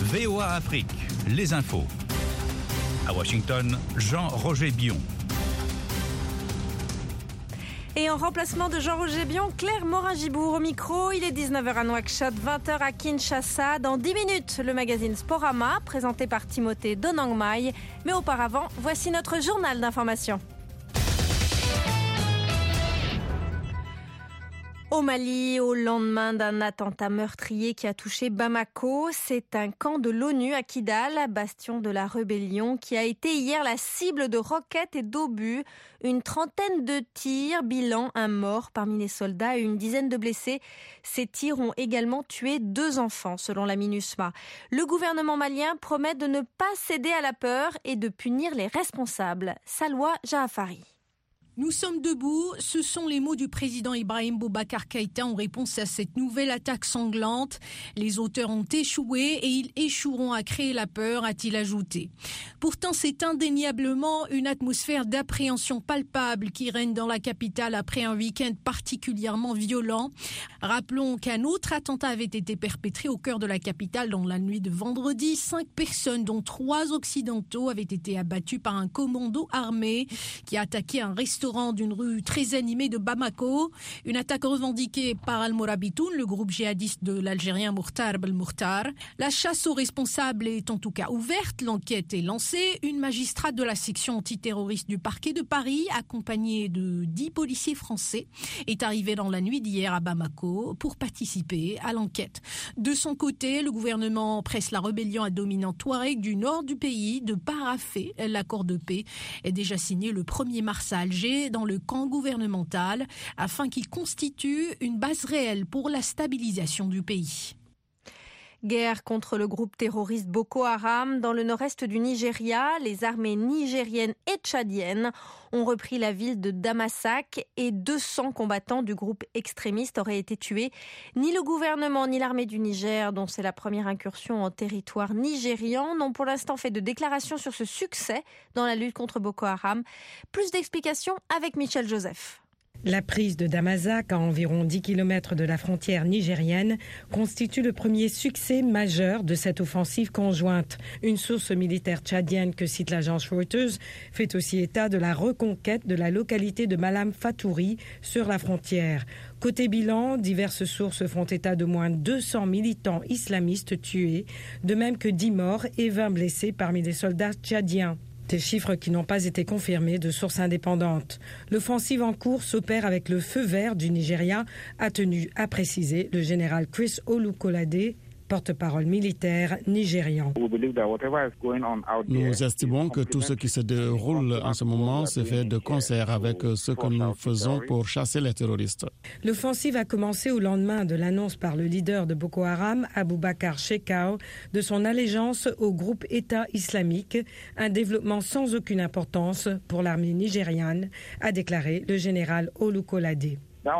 VOA Afrique, les infos. À Washington, Jean-Roger Bion. Et en remplacement de Jean-Roger Bion, Claire Morin-Gibour au micro. Il est 19h à Nouakchott, 20h à Kinshasa. Dans 10 minutes, le magazine Sporama, présenté par Timothée Donangmai. Mais auparavant, voici notre journal d'information. Au Mali, au lendemain d'un attentat meurtrier qui a touché Bamako, c'est un camp de l'ONU à Kidal, bastion de la rébellion, qui a été hier la cible de roquettes et d'obus. Une trentaine de tirs, bilan un mort parmi les soldats et une dizaine de blessés. Ces tirs ont également tué 2 enfants, selon la MINUSMA. Le gouvernement malien promet de ne pas céder à la peur et de punir les responsables. Salwa Jaafari. Nous sommes debout, ce sont les mots du président Ibrahim Boubacar Keïta en réponse à cette nouvelle attaque sanglante. Les auteurs ont échoué et ils échoueront à créer la peur, a-t-il ajouté. Pourtant, c'est indéniablement une atmosphère d'appréhension palpable qui règne dans la capitale après un week-end particulièrement violent. Rappelons qu'un autre attentat avait été perpétré au cœur de la capitale dans la nuit de vendredi. 5 personnes, dont 3 occidentaux, avaient été abattues par un commando armé qui a attaqué un restaurant d'une rue très animée de Bamako. Une attaque revendiquée par Al-Morabitoun, le groupe djihadiste de l'Algérien Mourtar Belmourtar. La chasse aux responsables est en tout cas ouverte. L'enquête est lancée. Une magistrate de la section antiterroriste du parquet de Paris, accompagnée de 10 policiers français, est arrivée dans la nuit d'hier à Bamako pour participer à l'enquête. De son côté, le gouvernement presse la rébellion à dominant touareg du nord du pays de paraffer l'accord de paix est déjà signé le 1er mars à Alger, dans le camp gouvernemental, afin qu'il constitue une base réelle pour la stabilisation du pays. Guerre contre le groupe terroriste Boko Haram. Dans le nord-est du Nigeria, les armées nigériennes et tchadiennes ont repris la ville de Damasak et 200 combattants du groupe extrémiste auraient été tués. Ni le gouvernement ni l'armée du Niger, dont c'est la première incursion en territoire nigérian, n'ont pour l'instant fait de déclaration sur ce succès dans la lutte contre Boko Haram. Plus d'explications avec Michel Joseph. La prise de Damasak, à environ 10 km de la frontière nigérienne, constitue le premier succès majeur de cette offensive conjointe. Une source militaire tchadienne que cite l'agence Reuters fait aussi état de la reconquête de la localité de Malam Fatouri sur la frontière. Côté bilan, diverses sources font état de moins de 200 militants islamistes tués, de même que 10 morts et 20 blessés parmi les soldats tchadiens. Des chiffres qui n'ont pas été confirmés de sources indépendantes. L'offensive en cours s'opère avec le feu vert du Nigeria, a tenu à préciser le général Chris Olukolade, porte-parole militaire nigérian. Nous estimons que tout ce qui se déroule en ce moment se fait de concert avec ce que nous faisons pour chasser les terroristes. L'offensive a commencé au lendemain de l'annonce par le leader de Boko Haram, Aboubakar Shekau, de son allégeance au groupe État islamique, un développement sans aucune importance pour l'armée nigériane, a déclaré le général Olukolade.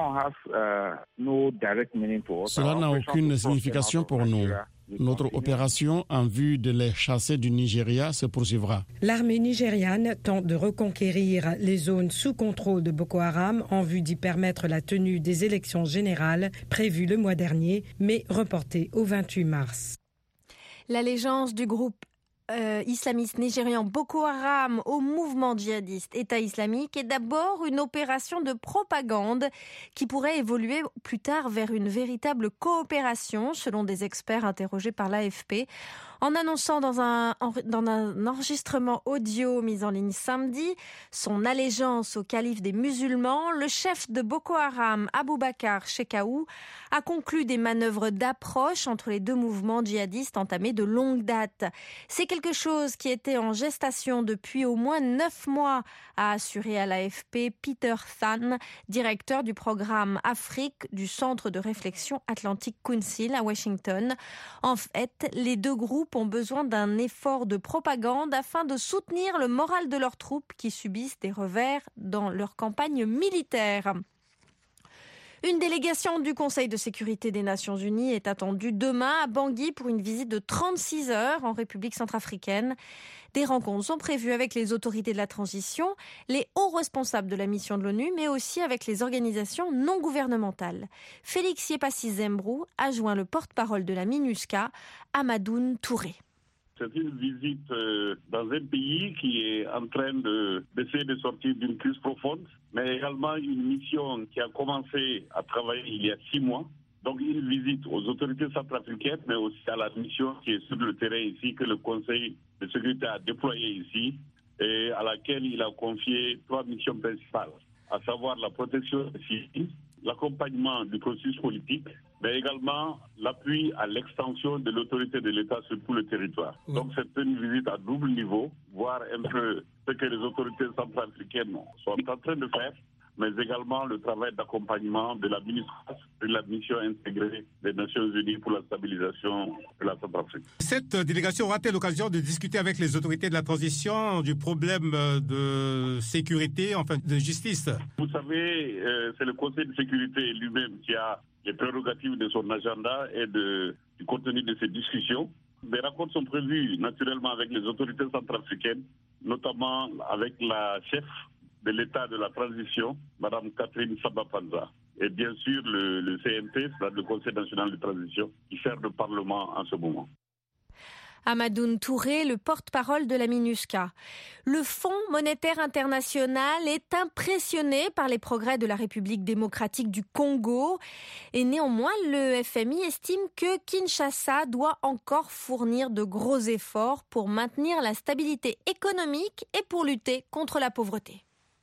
Cela n'a aucune signification pour nous. Notre opération en vue de les chasser du Nigeria se poursuivra. L'armée nigériane tente de reconquérir les zones sous contrôle de Boko Haram en vue d'y permettre la tenue des élections générales prévues le mois dernier, mais reportées au 28 mars. L'allégeance du groupe islamiste nigérian Boko Haram au mouvement djihadiste État islamique est d'abord une opération de propagande qui pourrait évoluer plus tard vers une véritable coopération, selon des experts interrogés par l'AFP. En annonçant dans un enregistrement audio mis en ligne samedi son allégeance au calife des musulmans, le chef de Boko Haram, Aboubakar Shekau, a conclu des manœuvres d'approche entre les deux mouvements djihadistes entamés de longue date. C'est quelque chose qui était en gestation depuis au moins 9 mois, a assuré à l'AFP Peter Than, directeur du programme Afrique du Centre de réflexion Atlantic Council à Washington. En fait, les deux groupes ont besoin d'un effort de propagande afin de soutenir le moral de leurs troupes qui subissent des revers dans leur campagne militaire. Une délégation du Conseil de sécurité des Nations Unies est attendue demain à Bangui pour une visite de 36 heures en République centrafricaine. Des rencontres sont prévues avec les autorités de la transition, les hauts responsables de la mission de l'ONU, mais aussi avec les organisations non gouvernementales. Félix Yepassi Zembrou a joint le porte-parole de la MINUSCA, Amadoune Touré. C'est une visite dans un pays qui est en train d'essayer de sortir d'une crise profonde, mais également une mission qui a commencé à travailler il y a 6 mois. Donc une visite aux autorités centrafricaines, mais aussi à la mission qui est sur le terrain ici, que le Conseil de sécurité a déployée ici, et à laquelle il a confié 3 missions principales, à savoir la protection des civils, l'accompagnement du processus politique, mais également l'appui à l'extension de l'autorité de l'État sur tout le territoire. Oui. Donc c'est une visite à double niveau, voir un peu ce que les autorités centrafricaines sont en train de faire, mais également le travail d'accompagnement de la mission intégrée des Nations Unies pour la stabilisation de la Centrafrique. Cette délégation aura-t-elle l'occasion de discuter avec les autorités de la transition du problème de sécurité, enfin de justice? Vous savez, c'est le Conseil de sécurité lui-même qui a les prérogatives de son agenda et du contenu de ces discussions. Des rencontres sont prévues naturellement avec les autorités centrafricaines, notamment avec la chef de l'État de la transition, Mme Catherine Samba-Panza. Et bien sûr, le CNT, le Conseil national de transition, qui sert de Parlement en ce moment. Amadoune Touré, le porte-parole de la MINUSCA. Le Fonds monétaire international est impressionné par les progrès de la République démocratique du Congo. Et néanmoins, le FMI estime que Kinshasa doit encore fournir de gros efforts pour maintenir la stabilité économique et pour lutter contre la pauvreté.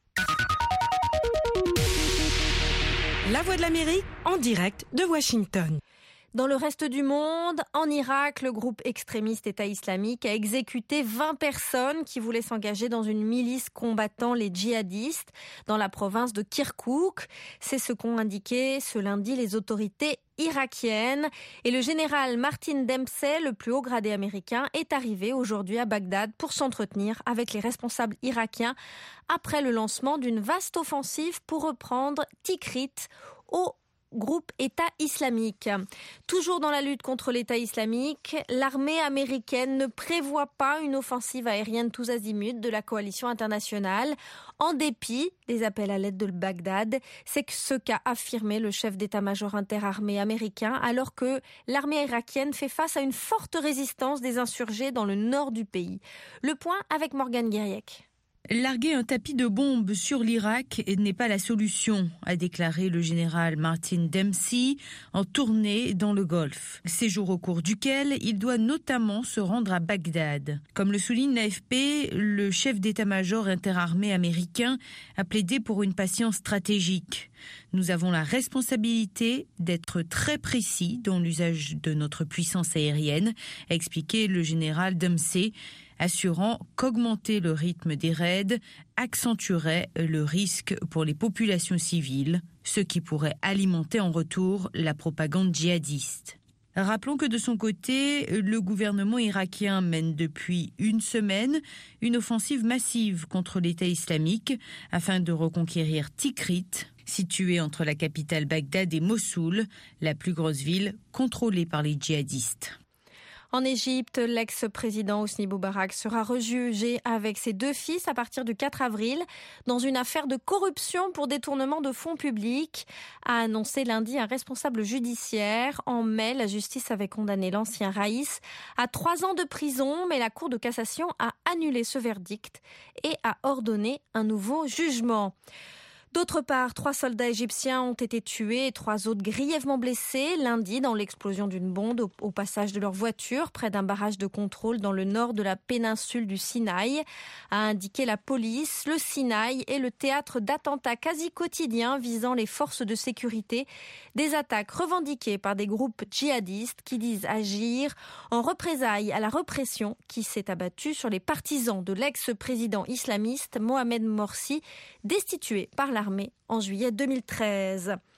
La Voix de l'Amérique en direct de Washington. Dans le reste du monde, en Irak, le groupe extrémiste État islamique a exécuté 20 personnes qui voulaient s'engager dans une milice combattant les djihadistes dans la province de Kirkouk. C'est ce qu'ont indiqué ce lundi les autorités irakiennes. Et le général Martin Dempsey, le plus haut gradé américain, est arrivé aujourd'hui à Bagdad pour s'entretenir avec les responsables irakiens après le lancement d'une vaste offensive pour reprendre Tikrit au groupe État islamique. Toujours dans la lutte contre l'État islamique, l'armée américaine ne prévoit pas une offensive aérienne tous azimuts de la coalition internationale, en dépit des appels à l'aide de Bagdad. C'est ce qu'a affirmé le chef d'état-major interarmée américain, alors que l'armée irakienne fait face à une forte résistance des insurgés dans le nord du pays. Le point avec Morgane Guériec. Larguer un tapis de bombes sur l'Irak n'est pas la solution, a déclaré le général Martin Dempsey en tournée dans le Golfe. Séjour au cours duquel il doit notamment se rendre à Bagdad. Comme le souligne l'AFP, le chef d'état-major interarmé américain a plaidé pour une patience stratégique. Nous avons la responsabilité d'être très précis dans l'usage de notre puissance aérienne, a expliqué le général Dempsey, assurant qu'augmenter le rythme des raids accentuerait le risque pour les populations civiles, ce qui pourrait alimenter en retour la propagande djihadiste. Rappelons que de son côté, le gouvernement irakien mène depuis une semaine une offensive massive contre l'État islamique afin de reconquérir Tikrit, située entre la capitale Bagdad et Mossoul, la plus grosse ville contrôlée par les djihadistes. En Égypte, l'ex-président Hosni Moubarak sera rejugé avec ses 2 fils à partir du 4 avril dans une affaire de corruption pour détournement de fonds publics, a annoncé lundi un responsable judiciaire. En mai, la justice avait condamné l'ancien Raïs à 3 ans de prison, mais la Cour de cassation a annulé ce verdict et a ordonné un nouveau jugement. D'autre part, 3 soldats égyptiens ont été tués et 3 autres grièvement blessés lundi dans l'explosion d'une bombe au passage de leur voiture près d'un barrage de contrôle dans le nord de la péninsule du Sinaï, a indiqué la police. Le Sinaï est le théâtre d'attentats quasi quotidiens visant les forces de sécurité, des attaques revendiquées par des groupes djihadistes qui disent agir en représailles à la répression qui s'est abattue sur les partisans de l'ex-président islamiste Mohamed Morsi, destitué par l'armée en juillet 2013.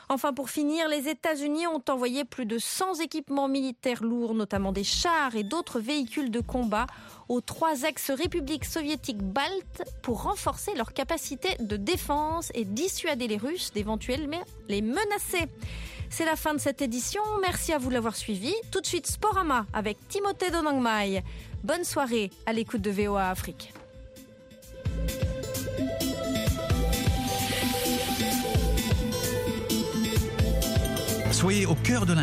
Enfin, pour finir, les États-Unis ont envoyé plus de 100 équipements militaires lourds, notamment des chars et d'autres véhicules de combat, aux 3 ex-républiques soviétiques baltes pour renforcer leur capacité de défense et dissuader les Russes d'éventuellement les menacer. C'est la fin de cette édition. Merci à vous de l'avoir suivi. Tout de suite, Sporama avec Timothée Donangmai. Bonne soirée à l'écoute de VOA Afrique. Soyez au cœur de